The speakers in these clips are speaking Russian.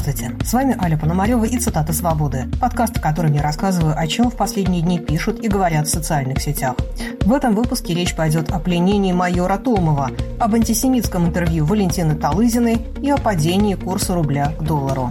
Здравствуйте, с вами Аля Пономарева и «Цитаты свободы», подкаст, в котором я рассказываю, о чем в последние дни пишут и говорят в социальных сетях. В этом выпуске речь пойдет о пленении майора Томова, об антисемитском интервью Валентины Талызиной и о падении курса рубля к доллару.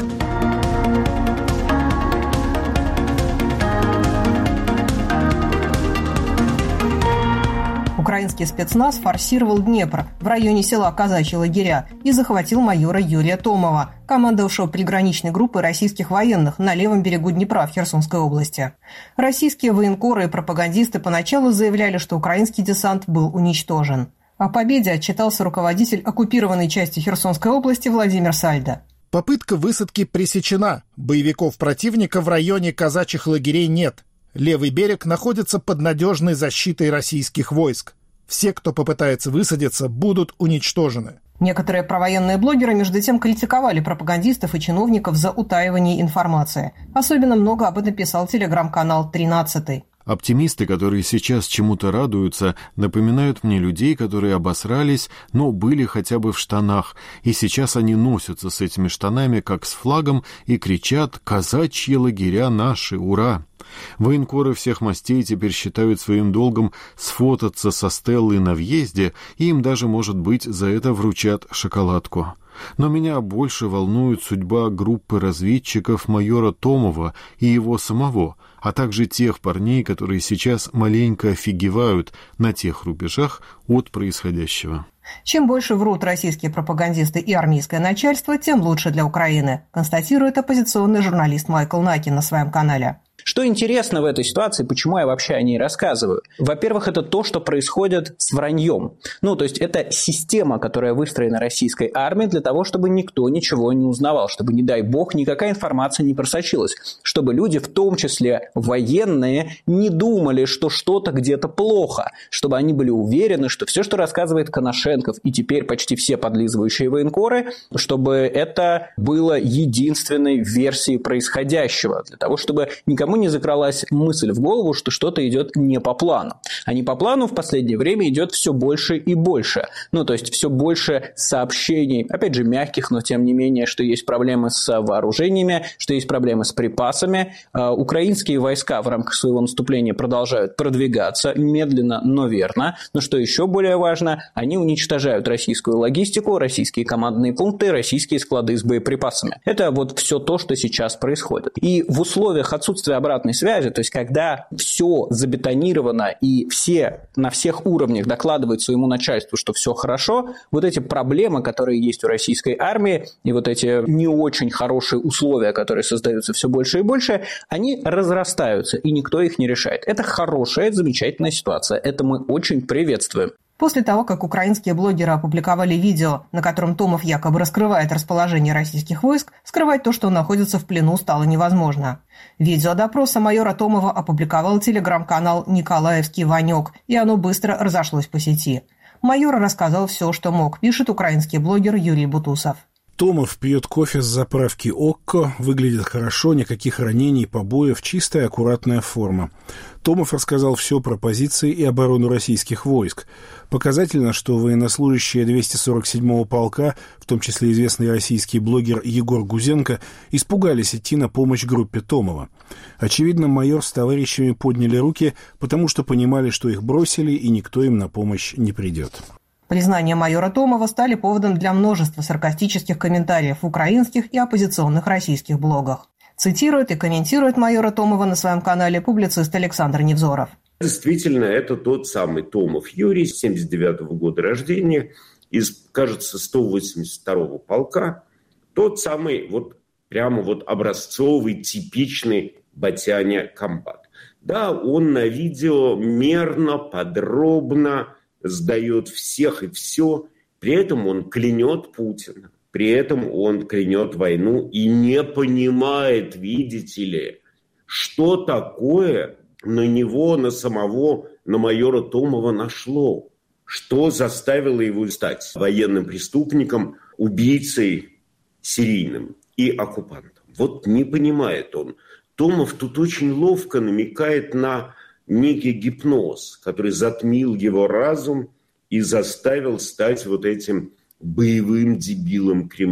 Украинский спецназ форсировал Днепр в районе села Казачьи лагеря и захватил майора Юрия Томова, командовавшего приграничной группой российских военных на левом берегу Днепра в Херсонской области. Российские военкоры и пропагандисты поначалу заявляли, что украинский десант был уничтожен. О победе отчитался руководитель оккупированной части Херсонской области Владимир Сальдо. Попытка высадки пресечена. Боевиков противника в районе казачьих лагерей нет. Левый берег находится под надежной защитой российских войск. Все, кто попытается высадиться, будут уничтожены. Некоторые провоенные блогеры, между тем, критиковали пропагандистов и чиновников за утаивание информации. Особенно много об этом писал телеграм-канал «13». Оптимисты, которые сейчас чему-то радуются, напоминают мне людей, которые обосрались, но были хотя бы в штанах, и сейчас они носятся с этими штанами, как с флагом, и кричат «Казачьи лагеря наши! Ура!». Военкоры всех мастей теперь считают своим долгом сфотаться со Стеллой на въезде, и им даже, может быть, за это вручат шоколадку. Но меня больше волнует судьба группы разведчиков майора Томова и его самого, а также тех парней, которые сейчас маленько офигевают на тех рубежах от происходящего. Чем больше врут российские пропагандисты и армейское начальство, тем лучше для Украины, констатирует оппозиционный журналист Майкл Наки на своем канале. Что интересно в этой ситуации, почему я вообще о ней рассказываю? Во-первых, это то, что происходит с враньем. То есть это система, которая выстроена российской армией для того, чтобы никто ничего не узнавал, чтобы, не дай бог, никакая информация не просочилась, чтобы люди, в том числе военные, не думали, что что-то где-то плохо, чтобы они были уверены, что все, что рассказывает Коношенков и теперь почти все подлизывающие военкоры, чтобы это было единственной версией происходящего, для того, чтобы никому не закралась мысль в голову, что что-то идет не по плану. А не по плану в последнее время идет все больше и больше. То есть все больше сообщений, опять же мягких, но тем не менее, что есть проблемы с вооружениями, что есть проблемы с припасами. Украинские войска в рамках своего наступления продолжают продвигаться медленно, но верно. Но что еще более важно, они уничтожают российскую логистику, российские командные пункты, российские склады с боеприпасами. Это вот все то, что сейчас происходит. И в условиях отсутствия обратной связи, то есть когда все забетонировано и все на всех уровнях докладывают своему начальству, что все хорошо, вот эти проблемы, которые есть у российской армии, и вот эти не очень хорошие условия, которые создаются все больше и больше, они разрастаются, и никто их не решает. Это хорошая, замечательная ситуация. Это мы очень приветствуем. После того, как украинские блогеры опубликовали видео, на котором Томов якобы раскрывает расположение российских войск, скрывать то, что он находится в плену, стало невозможно. Видео допроса майора Томова опубликовал телеграм-канал «Николаевский Ванек», и оно быстро разошлось по сети. Майор рассказал все, что мог, пишет украинский блогер Юрий Бутусов. Томов пьет кофе с заправки «Окко», выглядит хорошо, никаких ранений, побоев, чистая, аккуратная форма. Томов рассказал все про позиции и оборону российских войск. Показательно, что военнослужащие 247-го полка, в том числе известный российский блогер Егор Гузенко, испугались идти на помощь группе Томова. Очевидно, майор с товарищами подняли руки, потому что понимали, что их бросили и никто им на помощь не придет. Признания майора Томова стали поводом для множества саркастических комментариев в украинских и оппозиционных российских блогах. Цитирует и комментирует майора Томова на своем канале публицист Александр Невзоров. Действительно, это тот самый Томов Юрий, 79-го года рождения, из, кажется, 182-го полка. Тот самый прямо образцовый, типичный батяня-комбат. Да, он на видео мерно, подробно сдает всех и все. При этом он клянет Путина. При этом он клянет войну и не понимает, видите ли, что такое на него, на самого, на майора Томова нашло. Что заставило его стать военным преступником, убийцей серийным и оккупантом. Не понимает он. Томов тут очень ловко намекает на некий гипноз, который затмил его разум и заставил стать этим боевым дебилом Кремля.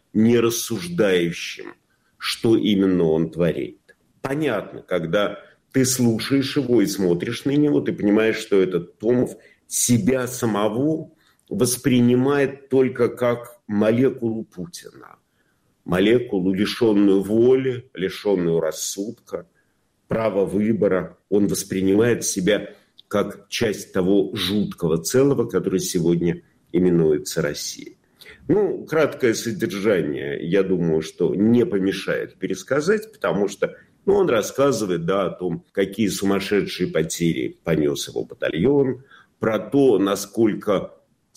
нерассуждающим, что именно он творит. Понятно, когда ты слушаешь его и смотришь на него, ты понимаешь, что этот Томов себя самого воспринимает только как молекулу Путина. Молекулу, лишенную воли, лишенную рассудка, права выбора. Он воспринимает себя как часть того жуткого целого, которое сегодня именуется Россией. Краткое содержание, я думаю, что не помешает пересказать, потому что он рассказывает, о том, какие сумасшедшие потери понес его батальон, про то, насколько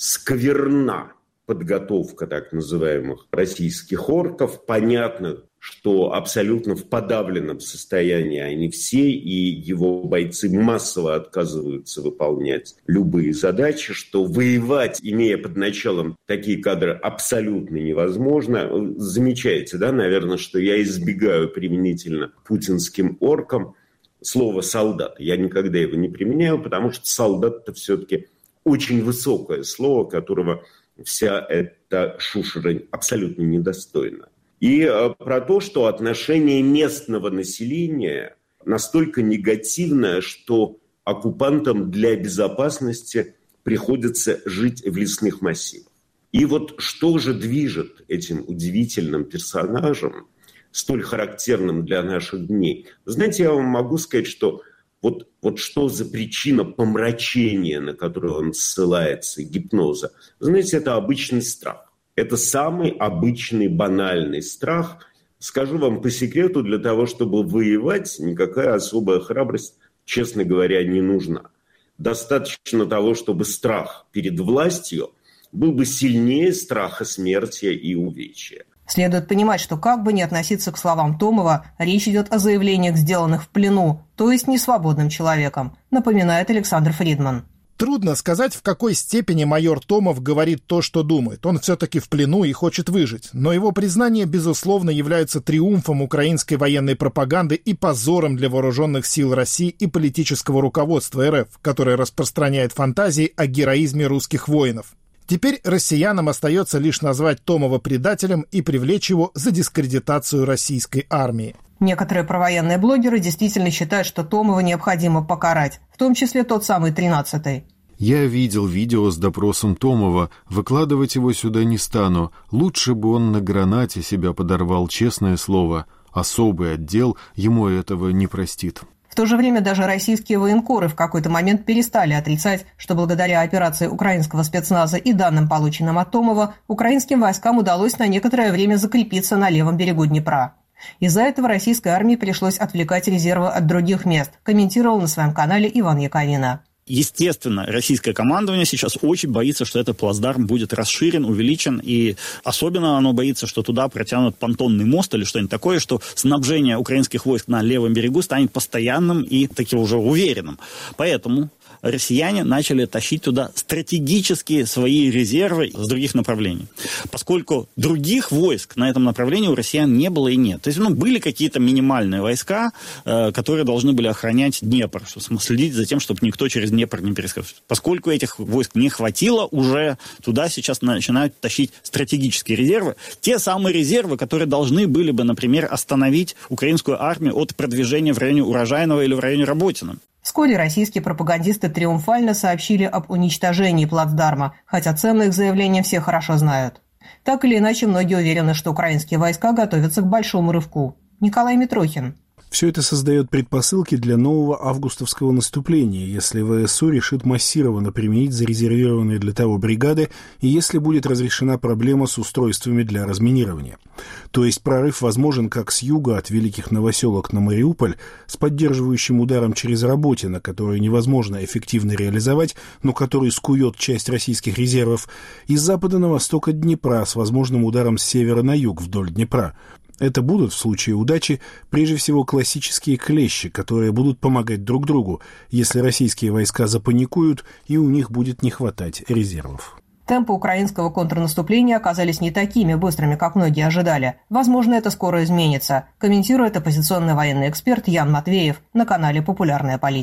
скверна подготовка так называемых российских орков. Понятно, что абсолютно в подавленном состоянии они все, и его бойцы массово отказываются выполнять любые задачи, что воевать, имея под началом такие кадры, абсолютно невозможно. Замечаете, наверное, что я избегаю применительно к путинским оркам слова «солдат». Я никогда его не применяю, потому что солдат – это все-таки очень высокое слово, которого вся эта шушера абсолютно недостойна. И про то, что отношение местного населения настолько негативное, что оккупантам для безопасности приходится жить в лесных массивах. И вот что же движет этим удивительным персонажем, столь характерным для наших дней? Знаете, я вам могу сказать, что вот что за причина помрачения, на которую он ссылается, гипноза? Знаете, это обычный страх. Это самый обычный, банальный страх. Скажу вам по секрету, для того, чтобы воевать, никакая особая храбрость, честно говоря, не нужна. Достаточно того, чтобы страх перед властью был бы сильнее страха смерти и увечья. Следует понимать, что как бы ни относиться к словам Томова, речь идет о заявлениях, сделанных в плену, то есть несвободным человеком, напоминает Александр Фридман. Трудно сказать, в какой степени майор Томов говорит то, что думает. Он все-таки в плену и хочет выжить. Но его признания, безусловно, являются триумфом украинской военной пропаганды и позором для вооруженных сил России и политического руководства РФ, которое распространяет фантазии о героизме русских воинов. Теперь россиянам остается лишь назвать Томова предателем и привлечь его за дискредитацию российской армии. Некоторые провоенные блогеры действительно считают, что Томова необходимо покарать, в том числе тот самый 13-й. Я видел видео с допросом Томова, выкладывать его сюда не стану. Лучше бы он на гранате себя подорвал, честное слово. Особый отдел ему этого не простит. В то же время даже российские военкоры в какой-то момент перестали отрицать, что благодаря операции украинского спецназа и данным, полученным от Томова, украинским войскам удалось на некоторое время закрепиться на левом берегу Днепра. Из-за этого российской армии пришлось отвлекать резервы от других мест, комментировал на своем канале Иван Яковина. Естественно, российское командование сейчас очень боится, что этот плацдарм будет расширен, увеличен, и особенно оно боится, что туда протянут понтонный мост или что-нибудь такое, что снабжение украинских войск на левом берегу станет постоянным и таки уже уверенным. Поэтому россияне начали тащить туда стратегические свои резервы с других направлений. Поскольку других войск на этом направлении у россиян не было и нет. То есть, были какие-то минимальные войска, которые должны были охранять Днепр, следить за тем, чтобы никто через Днепр не перескочил. Поскольку этих войск не хватило, уже туда сейчас начинают тащить стратегические резервы. Те самые резервы, которые должны были бы, например, остановить украинскую армию от продвижения в районе Урожайного или в районе Работина. Вскоре российские пропагандисты триумфально сообщили об уничтожении плацдарма, хотя цену их заявления все хорошо знают. Так или иначе, многие уверены, что украинские войска готовятся к большому рывку. Николай Митрохин. Все это создает предпосылки для нового августовского наступления, если ВСУ решит массированно применить зарезервированные для того бригады и если будет разрешена проблема с устройствами для разминирования. То есть прорыв возможен как с юга от Великих Новоселок на Мариуполь с поддерживающим ударом через Работино, который невозможно эффективно реализовать, но который скует часть российских резервов, и с запада на восток от Днепра с возможным ударом с севера на юг вдоль Днепра. Это будут, в случае удачи, прежде всего классические клещи, которые будут помогать друг другу, если российские войска запаникуют и у них будет не хватать резервов. Темпы украинского контрнаступления оказались не такими быстрыми, как многие ожидали. Возможно, это скоро изменится, комментирует оппозиционный военный эксперт Ян Матвеев на канале «Популярная политика».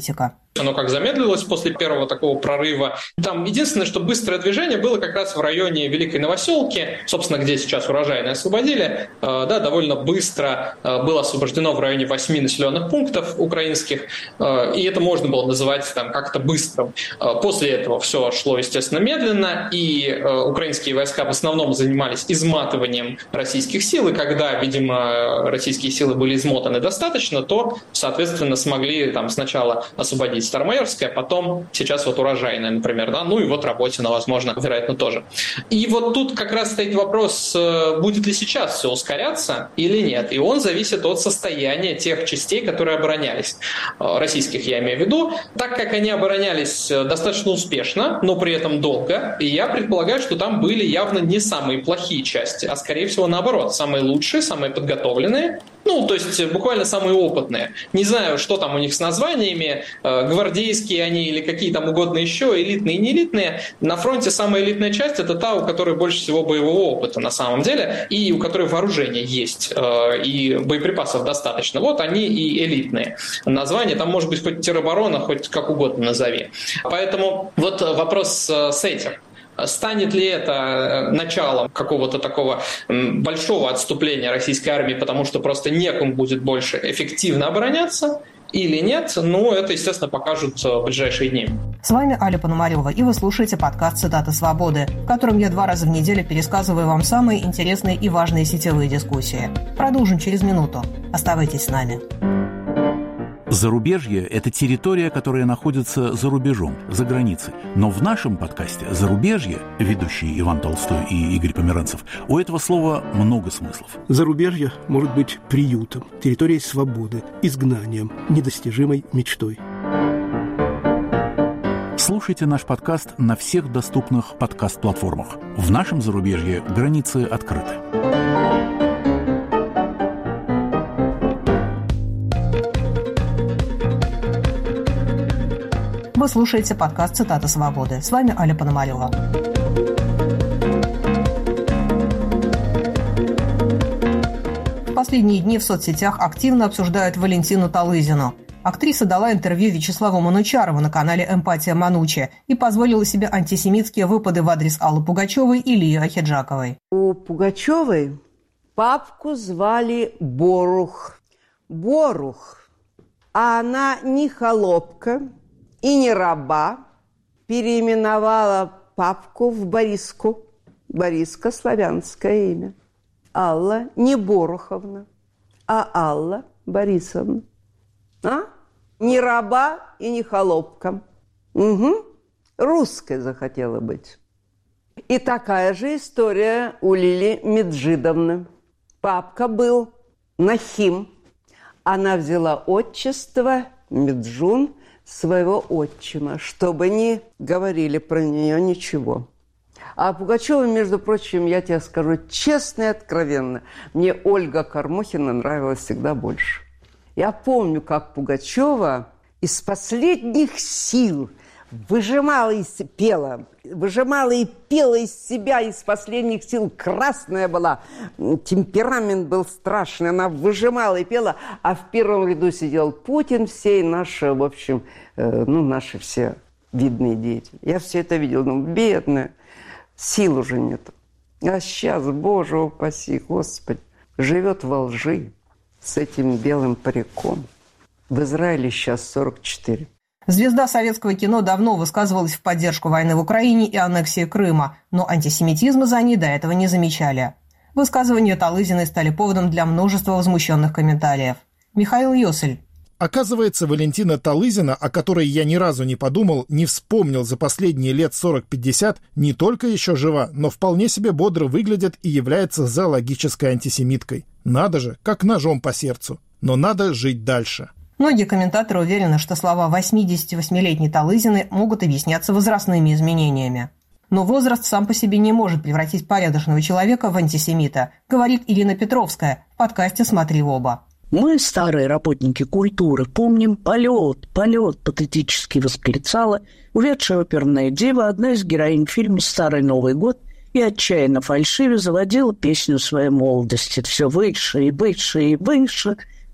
Оно как замедлилось после первого такого прорыва. Там единственное, что быстрое движение было как раз в районе Великой Новоселки, собственно, где сейчас урожайные освободили. Да, довольно быстро было освобождено в районе 8 населенных пунктов украинских, и это можно было называть там как-то быстрым. После этого все шло, естественно, медленно, и украинские войска в основном занимались изматыванием российских сил, и когда, видимо, российские силы были измотаны достаточно, то, соответственно, смогли там сначала освободить Старомайорское, потом сейчас вот урожайное, например, да, ну и вот Работино, возможно, вероятно, тоже. И вот тут как раз стоит вопрос, будет ли сейчас все ускоряться или нет, и он зависит от состояния тех частей, которые оборонялись, российских я имею в виду, так как они оборонялись достаточно успешно, но при этом долго, и я предполагаю, что там были явно не самые плохие части, а скорее всего наоборот, самые лучшие, самые подготовленные, ну, то есть буквально самые опытные. Не знаю, что там у них с названиями, гвардейские они или какие там угодно еще, элитные и неэлитные. На фронте самая элитная часть — это та, у которой больше всего боевого опыта на самом деле, и у которой вооружение есть, и боеприпасов достаточно. Вот они и элитные. Название там может быть хоть тероборона, хоть как угодно назови. Поэтому вот вопрос с этим. Станет ли это началом какого-то такого большого отступления российской армии, потому что просто некому будет больше эффективно обороняться, или нет? Ну, это, естественно, покажут в ближайшие дни. С вами Аля Пономарева, и вы слушаете подкаст «Цитаты свободы», в котором я 2 раза в неделю пересказываю вам самые интересные и важные сетевые дискуссии. Продолжим через минуту. Оставайтесь с нами. Зарубежье – это территория, которая находится за рубежом, за границей. Но в нашем подкасте «Зарубежье», ведущие Иван Толстой и Игорь Померанцев, у этого слова много смыслов. Зарубежье может быть приютом, территорией свободы, изгнанием, недостижимой мечтой. Слушайте наш подкаст на всех доступных подкаст-платформах. В нашем зарубежье границы открыты. Вы слушаете подкаст «Цитаты свободы». С вами Аля Пономарева. В последние дни в соцсетях активно обсуждают Валентину Талызину. Актриса дала интервью Вячеславу Манучарову на канале «Эмпатия Манучи» и позволила себе антисемитские выпады в адрес Аллы Пугачевой и Лии Ахеджаковой. У Пугачевой папку звали Борух. Борух. А она не холопка и не раба, переименовала папку в Бориску. Бориска – славянское имя. Алла не Боруховна, а Алла Борисовна. А? Не раба и не холопка. Угу. Русской захотела быть. И такая же история у Лили Меджидовны. Папка был Нахим. Она взяла отчество Меджун своего отчима, чтобы не говорили про нее ничего. А Пугачева, между прочим, я тебе скажу честно и откровенно, мне Ольга Кормухина нравилась всегда больше. Я помню, как Пугачева из последних сил выжимала и пела из себя, из последних сил. Красная была, темперамент был страшный. Она выжимала и пела, а в первом ряду сидел Путин, все наши, в общем, наши все видные деятели. Я все это видела, бедная, сил уже нет. А сейчас, Боже упаси, Господи, живет во лжи с этим белым париком. В Израиле сейчас 44. Звезда советского кино давно высказывалась в поддержку войны в Украине и аннексии Крыма, но антисемитизма за ней до этого не замечали. Высказывания Талызиной стали поводом для множества возмущенных комментариев. Михаил Йосель. Оказывается, Валентина Талызина, о которой я ни разу не подумал, не вспомнил за последние лет 40-50, не только еще жива, но вполне себе бодро выглядит и является зоологической антисемиткой. Надо же, как ножом по сердцу. Но надо жить дальше. Многие комментаторы уверены, что слова 88-летней Талызиной могут объясняться возрастными изменениями. Но возраст сам по себе не может превратить порядочного человека в антисемита, говорит Ирина Петровская в подкасте «Смотри в оба». Мы, старые работники культуры, помним полет, патетически восклицала увядшая оперная дива, одна из героинь фильма «Старый Новый год», и отчаянно фальшиве заводила песню своей молодости. Все выше и выше и выше,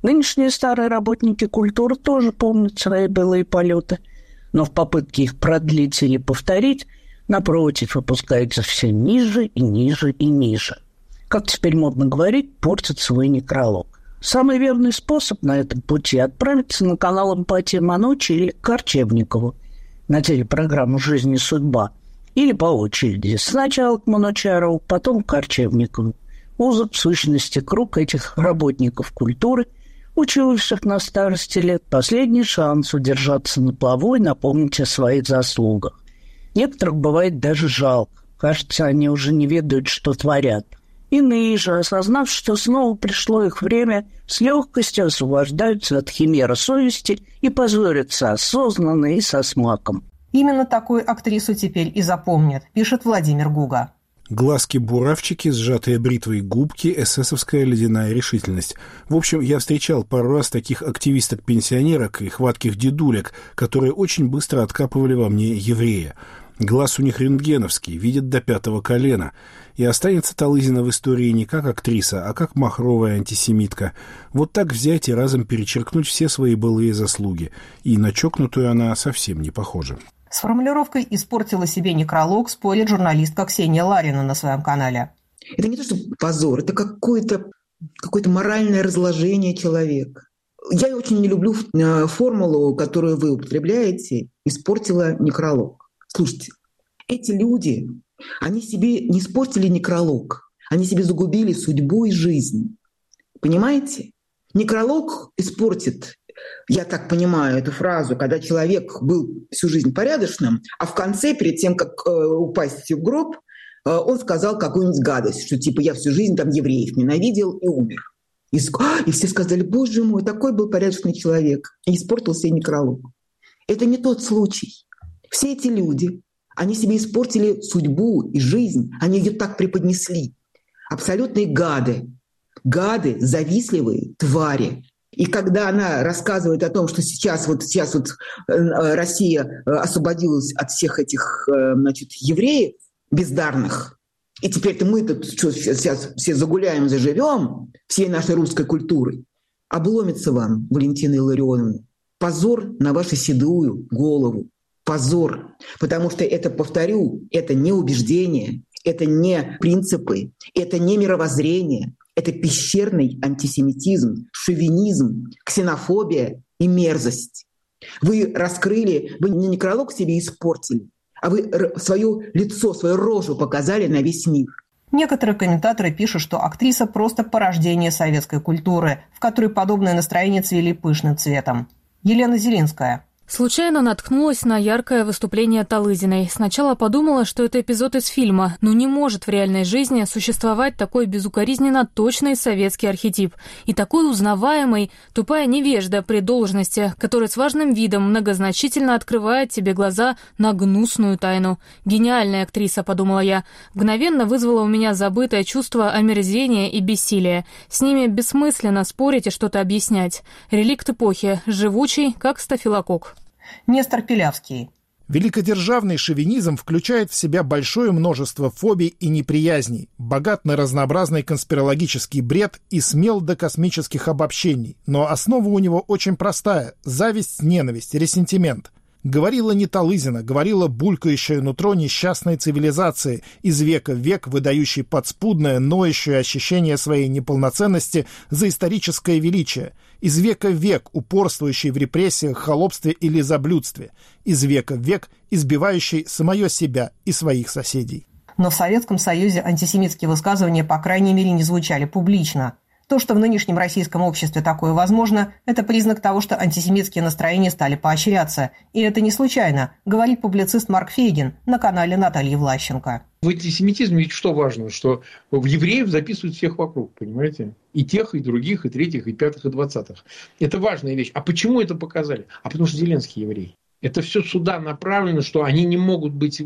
Нынешние старые работники культуры тоже помнят свои былые полеты, но в попытке их продлить или повторить, напротив, опускаются все ниже и ниже и ниже. Как теперь модно говорить, портят свой некролог. Самый верный способ на этом пути – отправиться на канал «Эмпатия Манучи» или к Корчевникову на телепрограмму «Жизнь и судьба», или по очереди. Сначала к Манучарову, потом к Корчевникову. Узок, в сущности, круг этих работников культуры, учивших на старости лет, последний шанс удержаться на плаву и напомнить о своих заслугах. Некоторых бывает даже жалко. Кажется, они уже не ведают, что творят. Иные же, осознав, что снова пришло их время, с легкостью освобождаются от химеры совести и позорятся осознанно и со смаком. Именно такую актрису теперь и запомнят, пишет Владимир Гуга. Глазки-буравчики, сжатые бритвой губки, эсэсовская ледяная решительность. В общем, я встречал пару раз таких активисток-пенсионерок и хватких дедулек, которые очень быстро откапывали во мне еврея. Глаз у них рентгеновский, видит до 5-го колена. И останется Талызина в истории не как актриса, а как махровая антисемитка. Вот так взять и разом перечеркнуть все свои былые заслуги. И на чокнутую она совсем не похожа. С формулировкой «испортила себе некролог» спорит журналистка Ксения Ларина на своем канале. Это не то, что позор, это какое-то моральное разложение человека. Я очень не люблю формулу, которую вы употребляете, «испортила некролог». Слушайте, эти люди, они себе не испортили некролог, они себе загубили судьбу и жизнь. Понимаете? Некролог испортит, я так понимаю эту фразу, когда человек был всю жизнь порядочным, а в конце, перед тем, как упасть в гроб, он сказал какую-нибудь гадость, что типа я всю жизнь там евреев ненавидел и умер. И все сказали: боже мой, такой был порядочный человек, и испортил себе некролог. Это не тот случай. Все эти люди, они себе испортили судьбу и жизнь, они ее так преподнесли. Абсолютные гады, завистливые твари. И когда она рассказывает о том, что сейчас Россия освободилась от всех этих, евреев бездарных, и теперь-то мы тут сейчас все загуляем, заживем всей нашей русской культурой, обломится вам, Валентина Илларионовна, позор на вашу седую голову. Позор. Потому что это, повторю, это не убеждения, это не принципы, это не мировоззрение, это пещерный антисемитизм, шовинизм, ксенофобия и мерзость. Вы раскрыли, вы не некролог себе испортили, а вы свое лицо, свою рожу показали на весь мир. Некоторые комментаторы пишут, что актриса просто порождение советской культуры, в которой подобное настроение цвели пышным цветом. Елена Зелинская. Случайно наткнулась на яркое выступление Талызиной. Сначала подумала, что это эпизод из фильма, но не может в реальной жизни существовать такой безукоризненно точный советский архетип и такой узнаваемый тупая невежда при должности, который с важным видом многозначительно открывает тебе глаза на гнусную тайну. Гениальная актриса, подумала я. Мгновенно вызвала у меня забытое чувство омерзения и бессилия. С ними бессмысленно спорить и что-то объяснять. Реликт эпохи, живучий, как стафилококк. Нестор Пилявский. Великодержавный шовинизм включает в себя большое множество фобий и неприязней, богат на разнообразный конспирологический бред и смел до космических обобщений. Но основа у него очень простая – зависть, ненависть, ресентимент. Говорила не Талызина, говорила булькающее нутро несчастной цивилизации, из века в век выдающей подспудное, ноющее ощущение своей неполноценности за историческое величие, из века в век упорствующей в репрессиях, холопстве и лизоблюдстве, из века в век избивающей самое себя и своих соседей. Но в Советском Союзе антисемитские высказывания, по крайней мере, не звучали публично. То, что в нынешнем российском обществе такое возможно, это признак того, что антисемитские настроения стали поощряться. И это не случайно, говорит публицист Марк Фейгин на канале Натальи Влащенко. В антисемитизме ведь что важно? Что в евреев записывают всех вокруг, понимаете? И тех, и других, и третьих, и пятых, и 20-х. Это важная вещь. А почему это показали? А потому что Зеленский еврей. Это все сюда направлено, что они не могут быть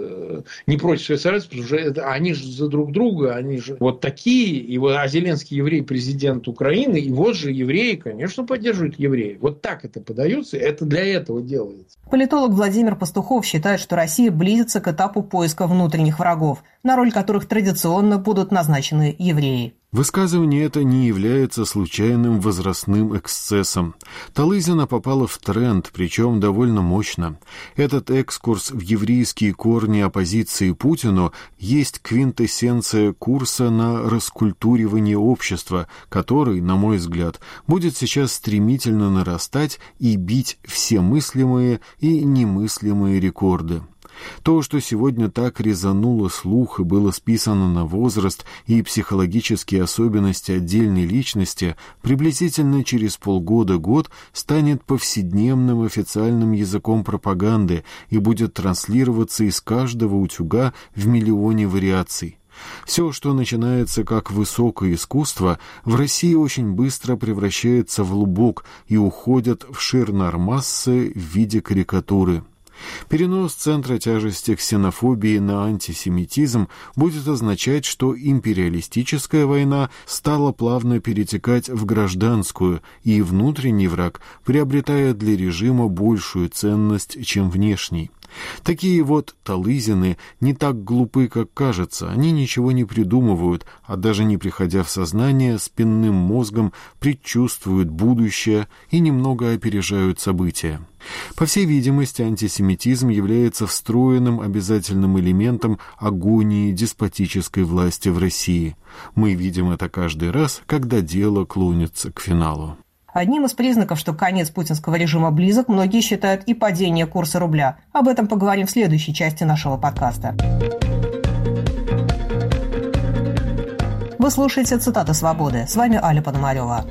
не против Советского Союза, потому что они же за друг друга, они же вот такие. И а Зеленский еврей, президент Украины, и вот же евреи, конечно, поддерживают евреев. Вот так это подается, это для этого делается. Политолог Владимир Пастухов считает, что Россия близится к этапу поиска внутренних врагов, на роль которых традиционно будут назначены евреи. Высказывание это не является случайным возрастным эксцессом. Талызина попала в тренд, причем довольно мощно. Этот экскурс в еврейские корни оппозиции Путину есть квинтэссенция курса на раскультуривание общества, который, на мой взгляд, будет сейчас стремительно нарастать и бить все мыслимые и немыслимые рекорды. То, что сегодня так резануло слух и было списано на возраст и психологические особенности отдельной личности, приблизительно через полгода-год станет повседневным официальным языком пропаганды и будет транслироваться из каждого утюга в миллионе вариаций. Все, что начинается как высокое искусство, в России очень быстро превращается в лубок и уходит в ширнормассы в виде карикатуры. Перенос центра тяжести ксенофобии на антисемитизм будет означать, что империалистическая война стала плавно перетекать в гражданскую, и внутренний враг приобретает для режима большую ценность, чем внешний. Такие вот Талызины не так глупы, как кажется, они ничего не придумывают, а даже не приходя в сознание, спинным мозгом предчувствуют будущее и немного опережают события. По всей видимости, антисемитизм является встроенным обязательным элементом агонии деспотической власти в России. Мы видим это каждый раз, когда дело клонится к финалу. Одним из признаков, что конец путинского режима близок, многие считают и падение курса рубля. Об этом поговорим в следующей части нашего подкаста. Вы слушаете «Цитаты свободы». С вами Аля Пономарева.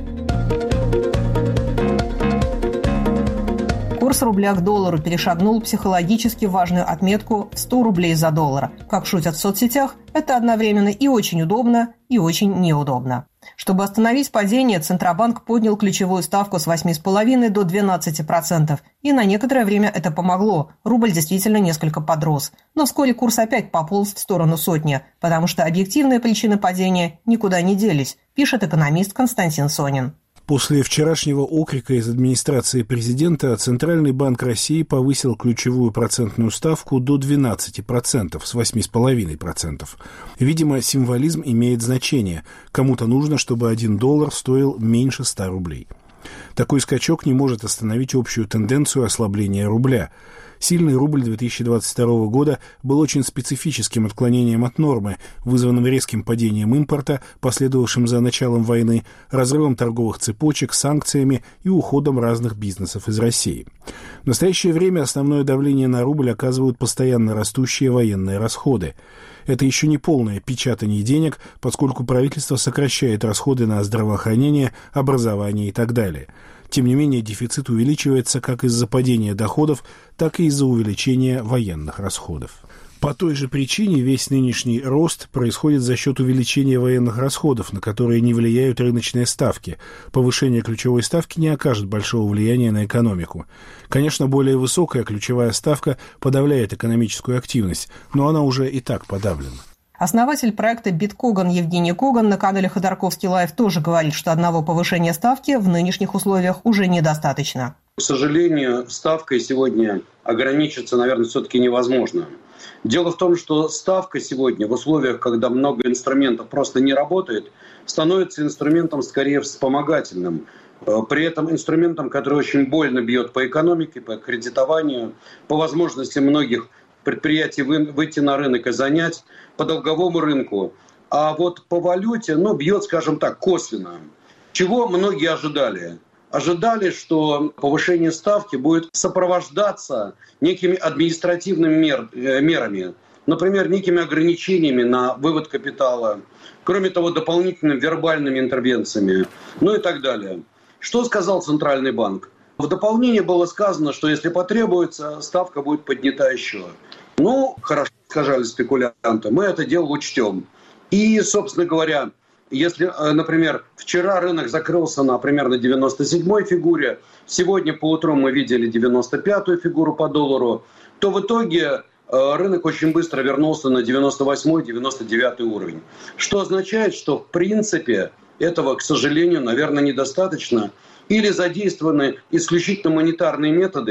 Курс рубля к доллару перешагнул психологически важную отметку в 100 рублей за доллар. Как шутят в соцсетях, это одновременно и очень удобно, и очень неудобно. Чтобы остановить падение, Центробанк поднял ключевую ставку с 8,5% до 12%. И на некоторое время это помогло. Рубль действительно несколько подрос. Но вскоре курс опять пополз в сторону сотни, потому что объективные причины падения никуда не делись, пишет экономист Константин Сонин. После вчерашнего окрика из администрации президента Центральный банк России повысил ключевую процентную ставку до 12% с 8,5%. Видимо, символизм имеет значение. Кому-то нужно, чтобы $1 стоил меньше 100 рублей. Такой скачок не может остановить общую тенденцию ослабления рубля. Сильный рубль 2022 года был очень специфическим отклонением от нормы, вызванным резким падением импорта, последовавшим за началом войны, разрывом торговых цепочек, санкциями и уходом разных бизнесов из России. В настоящее время основное давление на рубль оказывают постоянно растущие военные расходы. Это еще не полное печатание денег, поскольку правительство сокращает расходы на здравоохранение, образование и так далее. Тем не менее, дефицит увеличивается как из-за падения доходов, так и из-за увеличения военных расходов. По той же причине весь нынешний рост происходит за счет увеличения военных расходов, на которые не влияют рыночные ставки. Повышение ключевой ставки не окажет большого влияния на экономику. Конечно, более высокая ключевая ставка подавляет экономическую активность, но она уже и так подавлена. Основатель проекта «Биткоган» Евгений Коган на канале Ходорковский Лайв тоже говорит, что одного повышения ставки в нынешних условиях уже недостаточно. К сожалению, ставкой сегодня ограничиться, наверное, все-таки невозможно. Дело в том, что ставка сегодня в условиях, когда много инструментов просто не работает, становится инструментом скорее вспомогательным. При этом инструментом, который очень больно бьет по экономике, по кредитованию, по возможности многих предприятий выйти на рынок и занять, по долговому рынку. А вот по валюте, бьет, скажем так, косвенно. Чего многие ожидали? Ожидали, что повышение ставки будет сопровождаться некими административными мерами. Например, некими ограничениями на вывод капитала. Кроме того, дополнительными вербальными интервенциями. И так далее. Что сказал Центральный банк? В дополнение было сказано, что если потребуется, ставка будет поднята еще. Хорошо, сказали спекулянты, мы это дело учтем. И, собственно говоря, если, например, вчера рынок закрылся на примерно 97-й фигуре, сегодня поутру мы видели 95-ю фигуру по доллару, то в итоге рынок очень быстро вернулся на 98-й, 99-й уровень. Что означает, что в принципе этого, к сожалению, наверное, недостаточно. Или задействованы исключительно монетарные методы,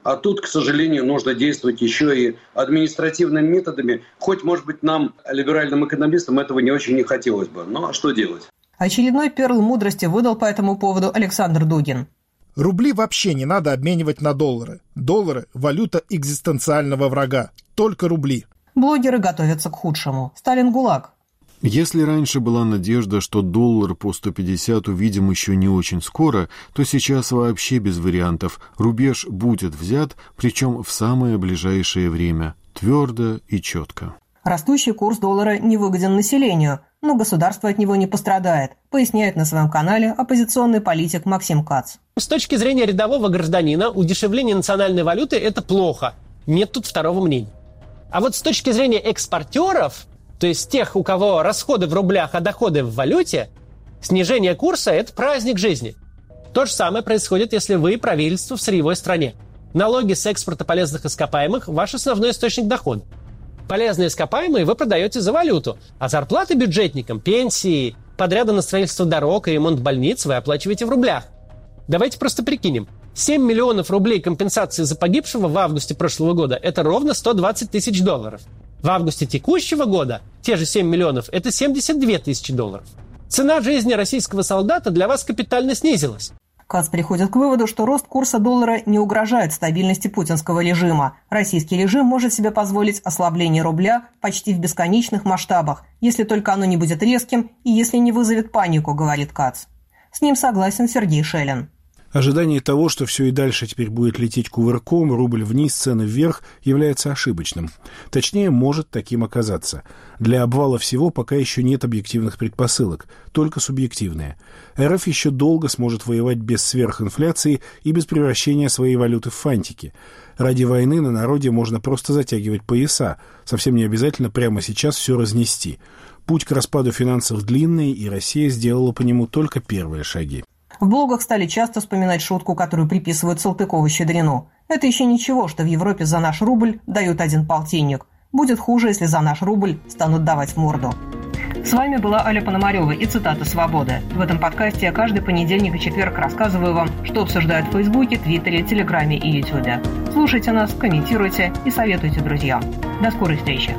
А тут, к сожалению, нужно действовать еще и административными методами. Хоть, может быть, нам, либеральным экономистам, этого не очень не хотелось бы. Но что делать? Очередной перл мудрости выдал по этому поводу Александр Дугин. Рубли вообще не надо обменивать на доллары. Доллары – валюта экзистенциального врага. Только рубли. Блогеры готовятся к худшему. Сталин ГУЛАГ. Если раньше была надежда, что доллар по 150 увидим еще не очень скоро, то сейчас вообще без вариантов. Рубеж будет взят, причем в самое ближайшее время. Твердо и четко. Растущий курс доллара невыгоден населению, но государство от него не пострадает, поясняет на своем канале оппозиционный политик Максим Кац. С точки зрения рядового гражданина, удешевление национальной валюты – это плохо. Нет тут второго мнения. А вот с точки зрения экспортеров, то есть тех, у кого расходы в рублях, а доходы в валюте, снижение курса – это праздник жизни. То же самое происходит, если вы правительство в сырьевой стране. Налоги с экспорта полезных ископаемых – ваш основной источник дохода. Полезные ископаемые вы продаете за валюту, а зарплаты бюджетникам, пенсии, подряды на строительство дорог и ремонт больниц вы оплачиваете в рублях. Давайте просто прикинем. 7 миллионов рублей компенсации за погибшего в августе прошлого года – это ровно 120 тысяч долларов. В августе текущего года те же 7 миллионов – это 72 тысячи долларов. Цена жизни российского солдата для вас капитально снизилась. Кац приходит к выводу, что рост курса доллара не угрожает стабильности путинского режима. Российский режим может себе позволить ослабление рубля почти в бесконечных масштабах, если только оно не будет резким и если не вызовет панику, говорит Кац. С ним согласен Сергей Шелин. Ожидание того, что все и дальше теперь будет лететь кувырком, рубль вниз, цены вверх, является ошибочным. Точнее, может таким оказаться. Для обвала всего пока еще нет объективных предпосылок, только субъективные. РФ еще долго сможет воевать без сверхинфляции и без превращения своей валюты в фантики. Ради войны на народе можно просто затягивать пояса, совсем не обязательно прямо сейчас все разнести. Путь к распаду финансов длинный, и Россия сделала по нему только первые шаги. В блогах стали часто вспоминать шутку, которую приписывают Салтыкову-Щедрину. Это еще ничего, что в Европе за наш рубль дают 1 полтинник. Будет хуже, если за наш рубль станут давать в морду. С вами была Аля Пономарева и цитата «Свободы». В этом подкасте я каждый понедельник и четверг рассказываю вам, что обсуждают в Фейсбуке, Твиттере, Телеграме и Ютубе. Слушайте нас, комментируйте и советуйте друзьям. До скорой встречи.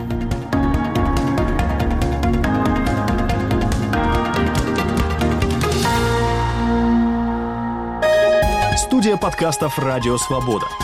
Студия подкастов «Радио Свобода».